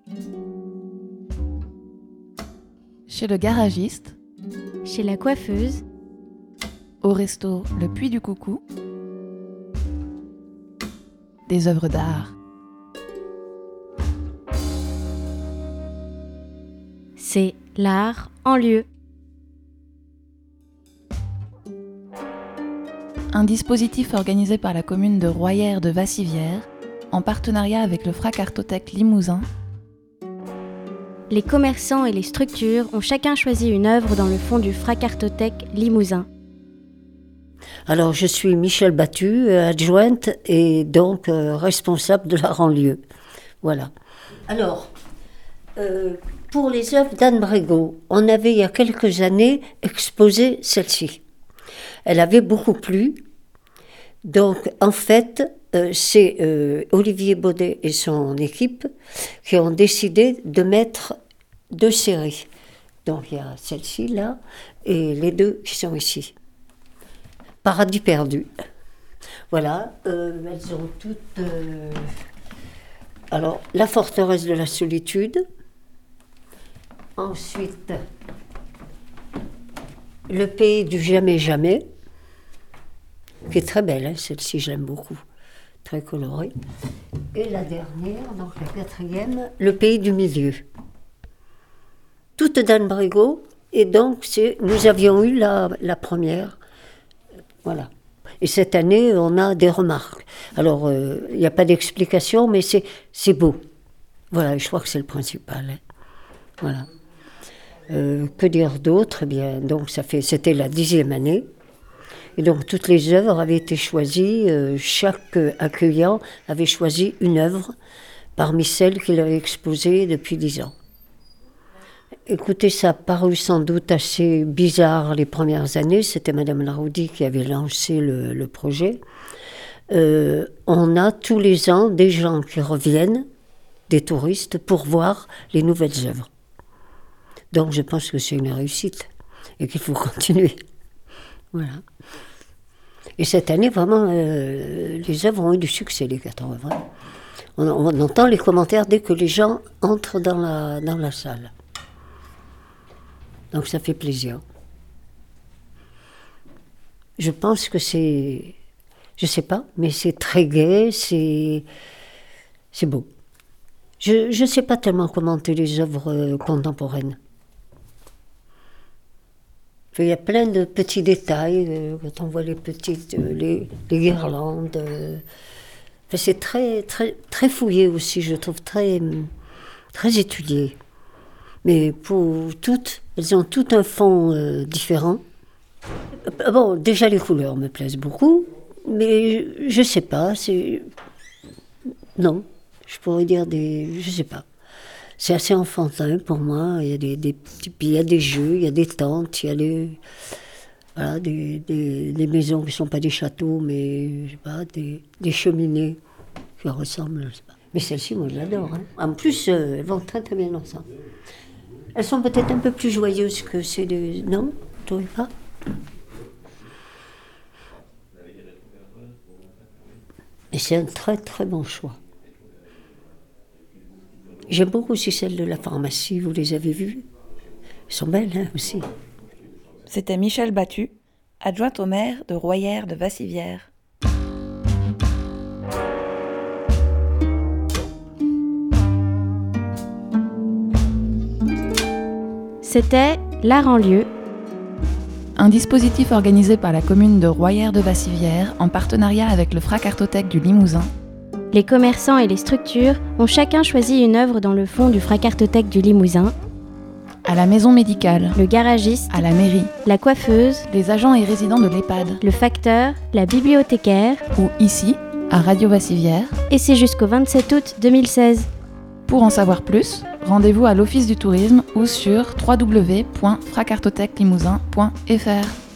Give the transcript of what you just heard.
Chez le garagiste, Chez la coiffeuse, au resto Le Puy du Coucou, des œuvres d'art. c'est l'art en lieu. Un dispositif organisé par la commune de Royères de Vassivière, en partenariat avec le Fracartothèque Limousin. Les commerçants et les structures ont chacun choisi une œuvre dans le fond du Fracartothèque Limousin. Alors, je suis Michel Battu, adjointe et donc responsable de l'art en lieu. Voilà. Alors, pour les œuvres d'Anne Brégaud, on avait il y a quelques années exposé celle-ci. Elle avait beaucoup plu. Donc, en fait, c'est Olivier Baudet et son équipe qui ont décidé de mettre 2 séries. Donc, il y a celle-ci, là, et les 2 qui sont ici. Paradis perdu. Voilà, elles ont toutes... Alors, la forteresse de la solitude. Ensuite, le pays du jamais jamais, qui est très belle, hein, celle-ci, je l'aime beaucoup. Très colorée. Et la dernière, donc la 4e, le pays du milieu. Toute d'Anne Brégaud. Et donc, nous avions eu la première. Voilà. Et cette année, on a des remarques. Alors, il n'y a pas d'explication, mais c'est beau. Voilà, je crois que c'est le principal. Hein. Voilà. Que dire d'autre ? Eh bien, donc, c'était la 10e année. Et donc, toutes les œuvres avaient été choisies. Chaque accueillant avait choisi une œuvre parmi celles qu'il avait exposées depuis 10 ans. Écoutez, ça a paru sans doute assez bizarre les premières années. C'était Madame Laroudy qui avait lancé le projet. On a tous les ans des gens qui reviennent, des touristes, pour voir les nouvelles œuvres. Donc je pense que c'est une réussite et qu'il faut continuer. Voilà. Et cette année, vraiment, les œuvres ont eu du succès, les 4 œuvres. On entend les commentaires dès que les gens entrent dans la salle. Donc ça fait plaisir. Je pense que c'est... Je sais pas, mais c'est très gai, c'est beau. Je sais pas tellement commenter les œuvres contemporaines. Il y a plein de petits détails, quand on voit les petites, les guirlandes. C'est très, très, très fouillé aussi, je trouve, très, très étudié. Mais pour toutes, elles ont tout un fond différent. Bon, déjà les couleurs me plaisent beaucoup, mais je sais pas, non, je pourrais dire je sais pas. C'est assez enfantin pour moi, il y a il y a des jeux, il y a des tentes, il y a des maisons qui ne sont pas des châteaux, mais je sais pas, des cheminées qui ressemblent, je sais pas. Mais celle-ci, moi, je l'adore. Hein. En plus, elles vont très très bien ensemble. Elles sont peut-être un peu plus joyeuses que ces deux. Non, vous ne trouvez pas ? Et c'est un très très bon choix. J'aime beaucoup aussi celles de la pharmacie, vous les avez vues ? Elles sont belles, hein, aussi. C'était Michel Battu, adjointe au maire de Royères de Vassivière. C'était l'art en lieu. Un dispositif organisé par la commune de Royères de Vassivière en partenariat avec le Fracartothèque du Limousin. Les commerçants et les structures ont chacun choisi une œuvre dans le fond du Fracartothèque du Limousin. À la maison médicale, Le garagiste, à la mairie, la coiffeuse, les agents et résidents de l'EHPAD, le facteur, la bibliothécaire, ou ici, à Radio Vassivière. et c'est jusqu'au 27 août 2016. Pour en savoir plus, rendez-vous à l'Office du tourisme ou sur www.fracartothèquelimousin.fr.